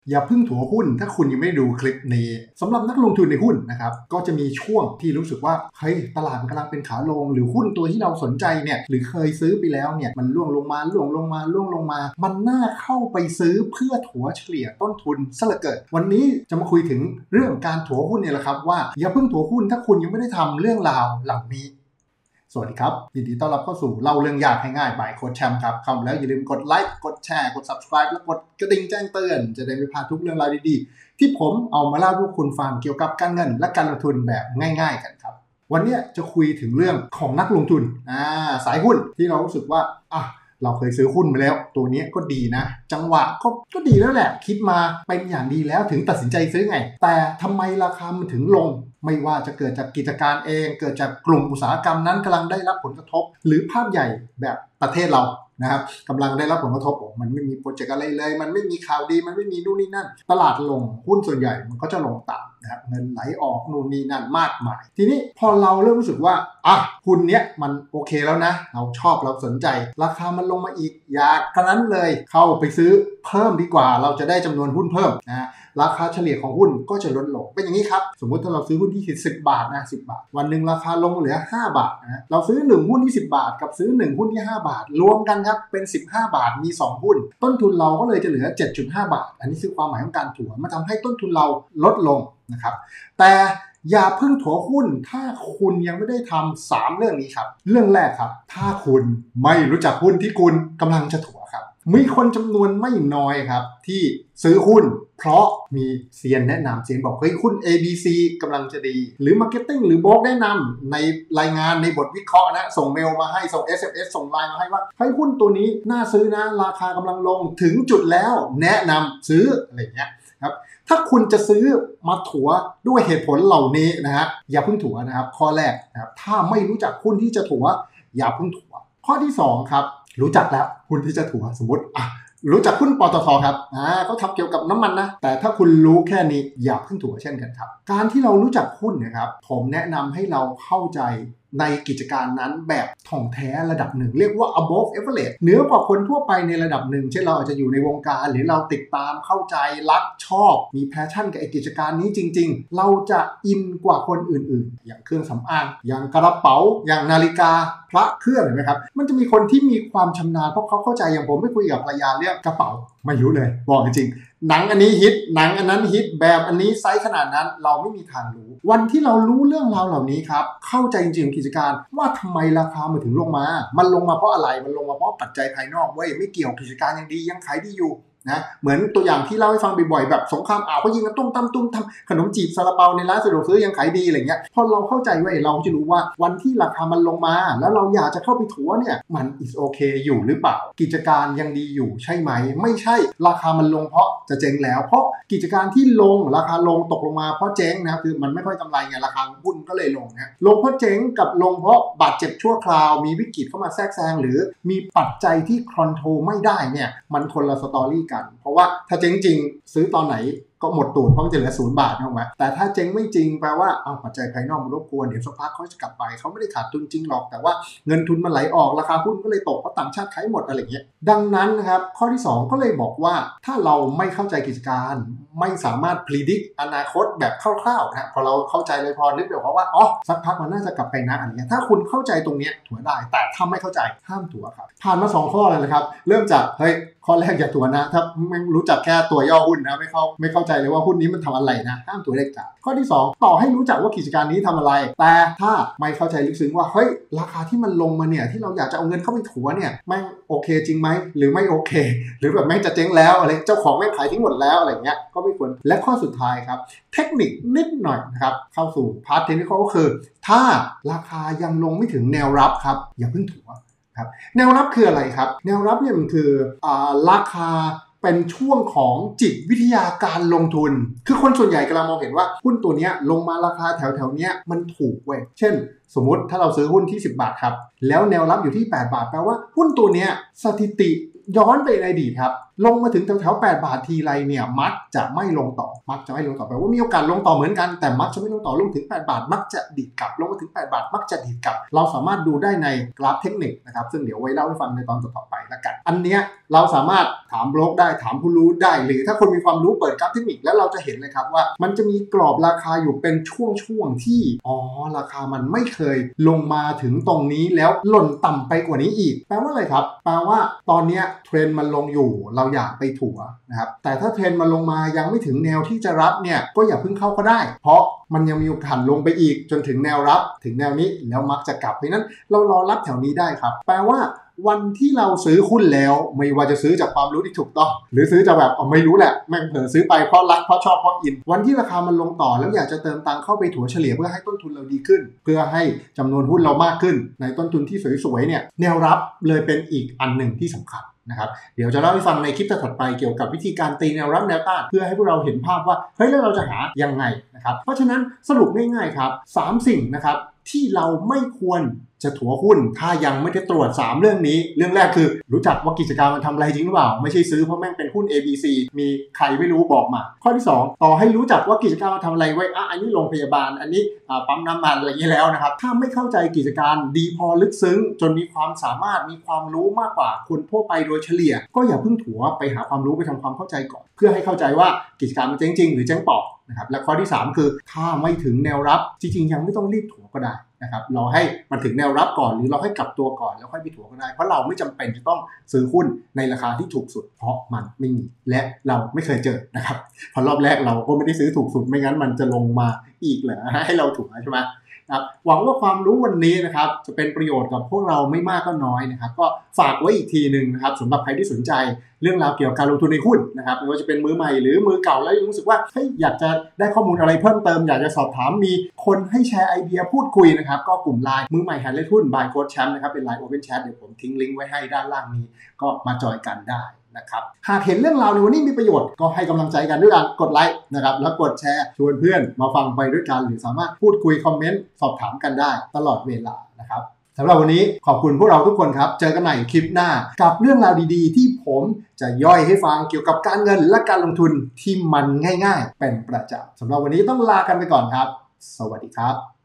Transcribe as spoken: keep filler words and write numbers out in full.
อย่าเพิ่งถัวหุ้นถ้าคุณยังไม่ดูคลิปนี้สำหรับนักลงทุนในหุ้นนะครับก็จะมีช่วงที่รู้สึกว่าเฮ้ยตลาดมันกำลังเป็นขาลงหรือหุ้นตัวที่เราสนใจเนี่ยหรือเคยซื้อไปแล้วเนี่ยมันล่วงลงมาล่วงลงมาล่วงลงมามันน่าเข้าไปซื้อเพื่อถัวเฉลี่ยต้นทุนซะเหลือเกินวันนี้จะมาคุยถึงเรื่องการถัวหุ้นเนี่ยแหละครับว่าอย่าเพิ่งถัวหุ้นถ้าคุณยังไม่ได้ทำเรื่องราวเหล่านี้สวัสดีครับยินดีต้อนรับเข้าสู่เล่าเรื่องยากให้ง่ายบายโค้ชแชมป์ครับเข้ามาแล้วอย่าลืมกดไลค์กดแชร์กด Subscribe และกดกระดิ่งแจ้งเตือนจะได้ไม่พลาดทุกเรื่องราวดีๆที่ผมเอามาเล่าให้พวกคุณฟังเกี่ยวกับการเงินและการลงทุนแบบง่ายๆกันครับวันนี้จะคุยถึงเรื่องของนักลงทุนอ่าสายหุ้นที่เรารู้สึกว่าอ่ะเราเคยซื้อหุ้นมาแล้วตัวนี้ก็ดีนะจังหวะก็ก็ดีแล้วแหละคิดมาเป็นอย่างดีแล้วถึงตัดสินใจซื้อไงแต่ทำไมราคามันถึงลงไม่ว่าจะเกิดจากกิจการเองเกิดจากกลุ่มอุตสาหกรรมนั้นกำลังได้รับผลกระทบหรือภาพใหญ่แบบประเทศเรานะครับกำลังได้รับผลกระทบโอ้มันไม่มีโปรเจกต์อะไรเลยมันไม่มีข่าวดีมันไม่มีนู่นนี่นั่นตลาดลงหุ้นส่วนใหญ่มันก็จะลงตามนะครับเงินไหลออกนู่นนี่นั่นมากมายทีนี้พอเราเริ่มรู้สึกว่าอ่ะหุ้นเนี้ยมันโอเคแล้วนะเราชอบเราสนใจราคามันลงมาอีกอยากกระนั้นเลยเข้าไปซื้อเพิ่มดีกว่าเราจะได้จำนวนหุ้นเพิ่มนะราคาเฉลี่ยของหุ้นก็จะลดลงเป็นอย่างนี้ครับสมมุติถ้าเราซื้อหุ้นที่สิบบาทนะสิบบาทวันนึงราคาลงเหลือห้าบาทนะเราซื้อหนึ่งหุ้นที่สิบบาทกับซื้อหนึ่งหุ้นที่ห้าบาทรวมกันครับเป็นสิบห้าบาทมีสองหุ้นต้นทุนเราก็เลยจะเหลือ เจ็ดจุดห้า บาทอันนี้คือความหมายของการถัวมันทำให้ต้นทุนเราลดลงนะครับแต่อย่าเพิ่งถัวหุ้นถ้าคุณยังไม่ได้ทำสามเรื่องนี้ครับเรื่องแรกครับถ้าคุณไม่รู้จักหุ้นที่คุณกำลังจะถัวครับมีคนจำนวนไม่น้อยครับที่ซื้อหุ้นเพราะมีเซียนแนะนำเซียนบอกเฮ้ยหุ้น เอ บี ซี กำลังจะดีหรือ Marketing หรือโบรกแนะนำในรายงานในบทวิเคราะห์นะส่งเมลมาให้ส่ง เอส เอ็ม เอส ส่งไลน์มาให้ว่าเฮ้ยหุ้นตัวนี้น่าซื้อนะราคากำลังลงถึงจุดแล้วแนะนำซื้ออะไรอย่างเงี้ยครับถ้าคุณจะซื้อมาถัวด้วยเหตุผลเหล่านี้นะฮะอย่าเพิ่งถัวนะครับข้อแรกนะครับถ้าไม่รู้จักหุ้นที่จะถัวอย่าเพิ่งถัวข้อที่สองครับรู้จักแล้วหุ้นที่จะถัวสมมติอ่ะรู้จักหุ้นปตท.ครับอ่าเขาทำเกี่ยวกับน้ำมันนะแต่ถ้าคุณรู้แค่นี้อย่าเพิ่งถัวเช่นกันครับการที่เรารู้จักหุ้นนะครับผมแนะนำให้เราเข้าใจในกิจการนั้นแบบถ่องแท้ระดับหนึ่งเรียกว่า above average เหนือกว่าคนทั่วไปในระดับหนึ่งเช่นเราอาจจะอยู่ในวงการหรือเราติดตามเข้าใจรักชอบมีแพชชั่นกับกิจการนี้จริงๆเราจะอินกว่าคนอื่นๆอย่างเครื่องสำอางอย่างกระเป๋าอย่างนาฬิกาพระเครื่องเห็นไหมครับมันจะมีคนที่มีความชำนาญเพราะเขาเข้าใจอย่างผมไปคุยกับภรรยาเรื่องกระเป๋าไม่รู้เลยบอกจริงหนังอันนี้ฮิตหนังอันนั้นฮิตแบบอันนี้ไซส์ขนาดนั้นเราไม่มีทางรู้วันที่เรารู้เรื่องราวเหล่านี้ครับเข้าใจจริงๆกิจการว่าทำไมราคามันถึงลงมามันลงมาเพราะอะไรมันลงมาเพราะปัจจัยภายนอกเว้ยไม่เกี่ยวกิจการยังดียังขายดีอยู่นะเหมือนตัวอย่างที่เล่าให้ฟังบ่อยๆแบบสงครามอ่าวเขายิงกันตุ้มตั้มตุ้มตั้มขนมจีบซาลาเปาในร้านสะดวกซื้อยังขายดีอะไรเงี้ยพอเราเข้าใจไว้เราจะรู้ว่าวันที่ราคามันลงมาแล้วเราอยากจะเข้าไปถัวเนี่ยมัน is okay อยู่หรือเปล่ากิจการยังดีอยู่ใช่ไหมไม่ใช่ราคามันลงเพราะจะเจ๊งแล้วเพราะกิจการที่ลงราคาลงตกลงมาเพราะเจ๊งนะคือมันไม่ค่อยกำไรไงราคาหุ้นก็เลยลงนะลงเพราะเจ๊งกับลงเพราะบาดเจ็บชั่วคราวมีวิกฤตเข้ามาแทรกแซงหรือมีปัจจัยที่คอนโทรลไม่ได้เนี่ยมันคนละสตอรี่กันเพราะว่าถ้าเจ๊งจริงซื้อตอนไหนก็หมดตูดเพราะมันจะเหลือศูนย์บาทถูกไหมแต่ถ้าเจ๊งไม่จริงแปลว่าเอาปัจจัยภายนอกมารบกวนเดี๋ยวสักพักเขาจะกลับไปเขาไม่ได้ขาดทุนจริงหรอกแต่ว่าเงินทุนมันไหลออกราคาหุ้นก็เลยตกเพราะต่างชาติขายหมดอะไรอย่างเงี้ยดังนั้นนะครับข้อที่สองก็เลยบอกว่าถ้าเราไม่เข้าใจกิจการไม่สามารถ predict อนาคตแบบคร่าวๆนะพอเราเข้าใจเลยพอนึกเดี๋ยวเพราะว่าอ๋อสักพักมันน่าจะกลับไปนะอะไรเงี้ยถ้าคุณเข้าใจตรงเนี้ยถัวได้แต่ถ้าไม่เข้าใจห้ามถัวครับผ่านมาสองข้อเลยนะครับเริ่มจากเฮ้ยข้อแรกอย่าถัวนะถ้าไม่รู้จักแค่ตัวย่อหุ้นนะไม่เข้าไม่เข้าใจเลยว่าหุ้นนี้มันทำอะไรนะห้ามถัวเด็ดขาดข้อที่สองต่อให้รู้จักว่ากิจการนี้ทำอะไรแต่ถ้าไม่เข้าใจลึกซึ้งว่าเฮ้ยราคาที่มันลงมาเนี่ยที่เราอยากจะเอาเงินเข้าไปถัวเนี่ยแม่งโอเคจริงไหมหรือไม่โอเคหรือแบบแม่งจะเจ๊งแล้วอะไรเจ้าของแม่งขายทิ้งหมดแล้วอะไรเงี้ยก็ไม่ควรและข้อสุดท้ายครับเทคนิคนิดหน่อยนะครับเข้าสู่พาร์ทเทคนิคก็คือถ้าราคายังลงไม่ถึงแนวรับครับอย่าเพิ่งถัวครับแนวรับคืออะไรครับแนวรับเนี่ยมันคืออ่าราคาเป็นช่วงของจิตวิทยาการลงทุนคือคนส่วนใหญ่กำลังมองเห็นว่าหุ้นตัวนี้ลงมาราคาแถวๆเนี้ยมันถูกเว้ยเช่นสมมุติถ้าเราซื้อหุ้นที่สิบบาทครับแล้วแนวรับอยู่ที่แปดบาทแปลว่าหุ้นตัวเนี้ยสถิติย้อนไปในอดีตครับลงมาถึงแถวๆแปดบาททีไรเนี่ยมักจะไม่ลงต่อมักจะไม่ลงต่อแปลว่ามีโอกาสลงต่อเหมือนกันแต่มักจะไม่ลงต่อลงถึงแปดบาทมักจะดีดกลับลงมาถึงแปดบาทมักจะดีดกลับเราสามารถดูได้ในกราฟเทคนิคนะครับซึ่งเดี๋ยวไว้เล่าให้ฟังในตอนต่อๆไปละกันอันเนี้ยเราสามารถถามบล็อกได้ถามผู้รู้ได้หรือถ้าคนมีความรู้เปิดกราฟเทคนิคแล้วเราจะเห็นเลยครับว่ามันจะมีกรอบราคาอยู่เป็นช่วงๆที่อ๋อราคามันไม่เคยลงมาถึงตรงนี้แล้วหล่นต่ำไปกว่านี้อีกแปลว่าอะไรครับแปลว่าตอนนี้เทรนด์มันลงอยู่เราอยากไปถัวนะครับแต่ถ้าเทรนด์มันลงมายังไม่ถึงแนวที่จะรับเนี่ยก็อย่าเพิ่งเข้าก็ได้เพราะมันยังมีโอกาสลงไปอีกจนถึงแนวรับถึงแนวนี้แล้วมักจะกลับเพราะนั้นเรารอรับแถวนี้ได้ครับแปลว่าวันที่เราซื้อหุ้นแล้วไม่ว่าจะซื้อจากความรู้ที่ถูกต้องหรือซื้อจากแบบอ๋อไม่รู้แหละแม่งเผลอซื้อไปเพราะรักเพราะชอบเพราะอินวันที่ราคามันลงต่อแล้วอยากจะเติมตังค์เข้าไปถัวเฉลี่ยเพื่อให้ต้นทุนเราดีขึ้นเพื่อให้จำนวนหุ้นเรามากขึ้นในต้นทุนที่สวยๆเนี่ยแนวรับเลยเป็นอีกอันหนึ่งที่สำคัญนะครับเดี๋ยวจะเล่าให้ฟังในคลิปถัดไปเกี่ยวกับวิธีการตีแนวรับแนวต้านเพื่อให้พวกเราเห็นภาพว่าเฮ้ยแล้วเราจะหายังไงนะครับเพราะฉะนั้นสรุปง่ายๆครับสามสิ่งนะครับที่เราไม่ควรจะถัวหุ้นถ้ายังไม่ได้ตรวจสามเรื่องนี้เรื่องแรกคือรู้จักว่ากิจการมันทำอะไรจริงหรือเปล่าไม่ใช่ซื้อเพราะแม่งเป็นหุ้น เอ บี ซี มีใครไม่รู้บอกมาข้อที่สองต่อให้รู้จักว่ากิจการมันทำอะไรไว้อ่ะอันนี้โรงพยาบาลอันนี้ปั๊มน้ำมันอะไรอย่างนี้แล้วนะครับถ้าไม่เข้าใจกิจการดีพอลึกซึ้งจนมีความสามารถมีความรู้มากกว่าคนทั่วไปโดยเฉลี่ยก็อย่าเพิ่งถัวไปหาความรู้ไปทำความเข้าใจก่อนเพื่อให้เข้าใจว่ากิจการมันเจ๊งจริงหรือเจ๊งปอกนะครับและข้อที่สามคือถ้าไม่ถึงแนวรับจริงๆยังไม่ต้องรีบถัวก็ได้นะครับเราให้มันถึงแนวรับก่อนหรือเราให้กลับตัวก่อนแล้วค่อยไปถัวก็ได้เพราะเราไม่จำเป็นจะต้องซื้อหุ้นในราคาที่ถูกสุดเพราะมันไม่มีและเราไม่เคยเจอนะครับพอรอบแรกเราก็ไม่ได้ซื้อถูกสุดไม่งั้นมันจะลงมาอีกเหรอให้เราถัวใช่ไหมครับหวังว่าความรู้วันนี้นะครับจะเป็นประโยชน์กับพวกเราไม่มากก็น้อยนะครับก็ฝากไว้อีกทีนึงนะครับสำหรับใครที่สนใจเรื่องราวเกี่ยวกับการลงทุนในหุ้นนะครับไม่ว่าจะเป็นมือใหม่หรือมือเก่าแล้วยังรู้สึกว่าเฮ้ยอยากจะได้ข้อมูลอะไรเพิ่มเติมอยากจะสอบถามมีคนให้แชร์ไอเดียพูดคุยนะครับก็กลุ่ม ไลน์ มือใหม่หัดเล่นหุ้น by โค้ชแชมป์นะครับเป็น ไลน์ Open Chat เดี๋ยวผมทิ้งลิงก์ไว้ให้ด้านล่างนี้ก็มาจอยกันได้นะครับหากเห็นเรื่องราวในวันนี้มีประโยชน์ก็ให้กำลังใจกันด้วยการกดไลค์นะครับแล้วกดแชร์ชวนเพื่อนมาฟังไปด้วยกันหรือสามารถพูดคุยคอมเมนต์สอบถามกันได้ตลอดเวลานะครับสำหรับวันนี้ขอบคุณพวกเราทุกคนครับเจอกันใหม่คลิปหน้ากับเรื่องราวดีๆที่ผมจะย่อยให้ฟังเกี่ยวกับการเงินและการลงทุนที่มันง่ายๆเป็นประจำสำหรับวันนี้ต้องลากันไปก่อนครับสวัสดีครับ